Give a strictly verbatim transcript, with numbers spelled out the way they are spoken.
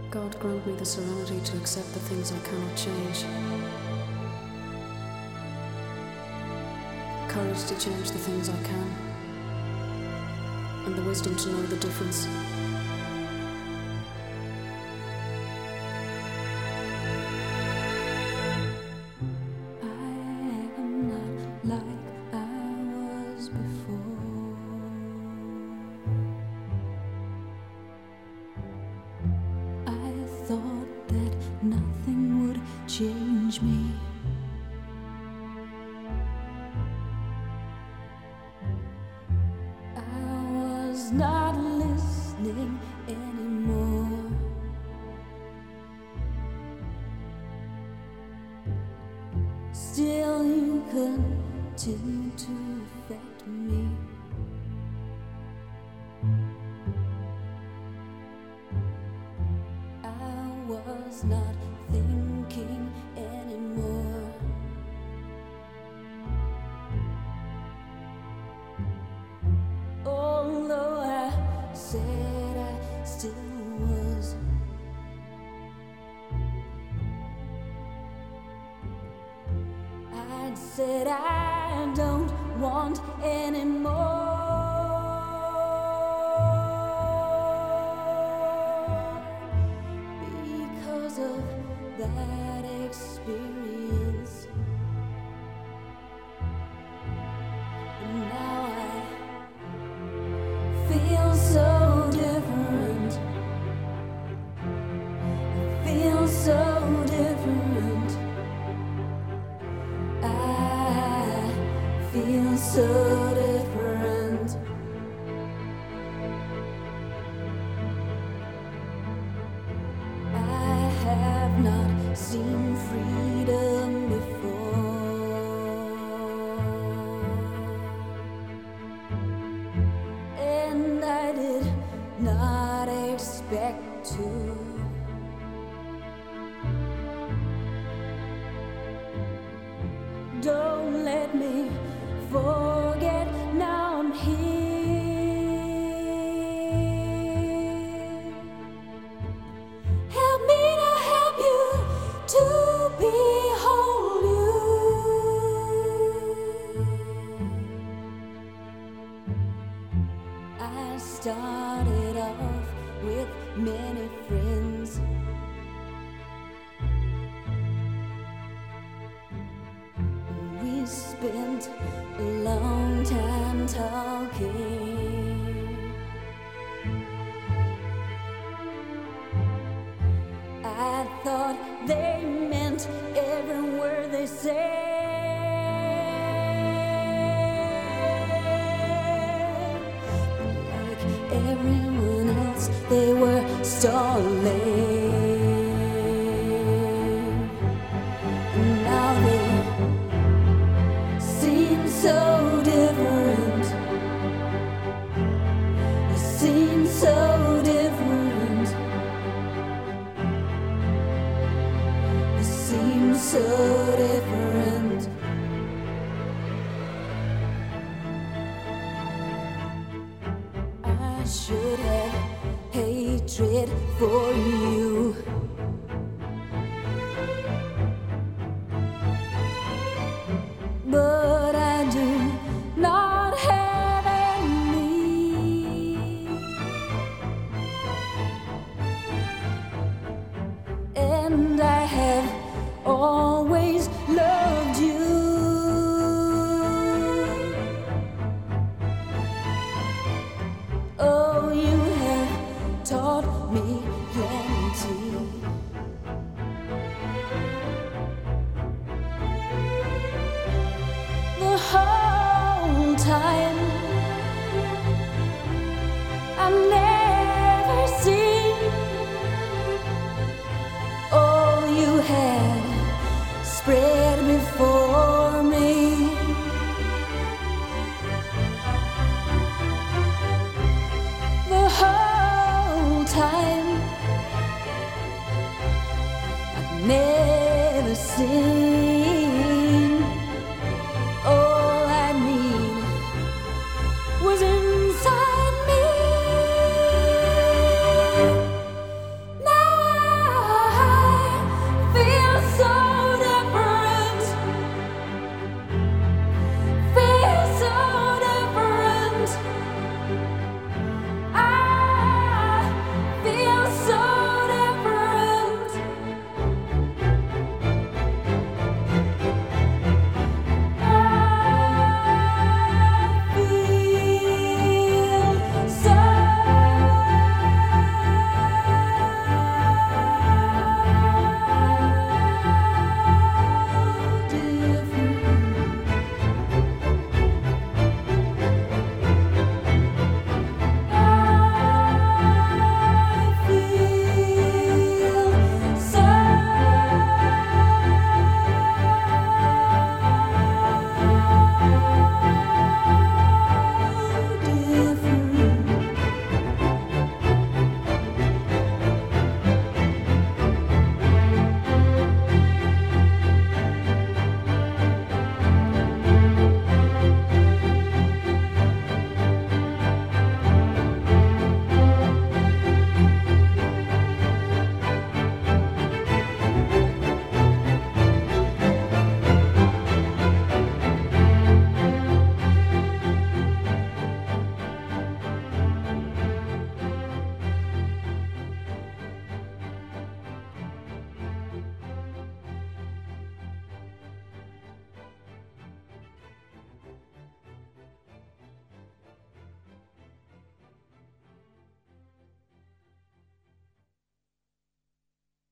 God grant me the serenity to accept the things I cannot change. Courage to change the things I can. And the wisdom to know the difference. Thought that nothing would change me. I was not listening anymore. Still you continue to affect me. Was not thinking anymore. Although I said I still was, I'd said I don't want anymore. Of that experience, and now I feel so different. I feel so different. I feel so different. Have not seen freedom before, and I did not expect to. Don't let me forget, now I'm here. I started off with many friends. We spent a long time talking. I thought they meant every word they said. Everyone else, they were stalling. Now they seem so different. They seem so different. They seem so different. I should have hatred for you. But I do not have any. And I have always loved you. Oh, you have taught me plenty. The whole time I've never seen all you had spread before me. The whole time I've never seen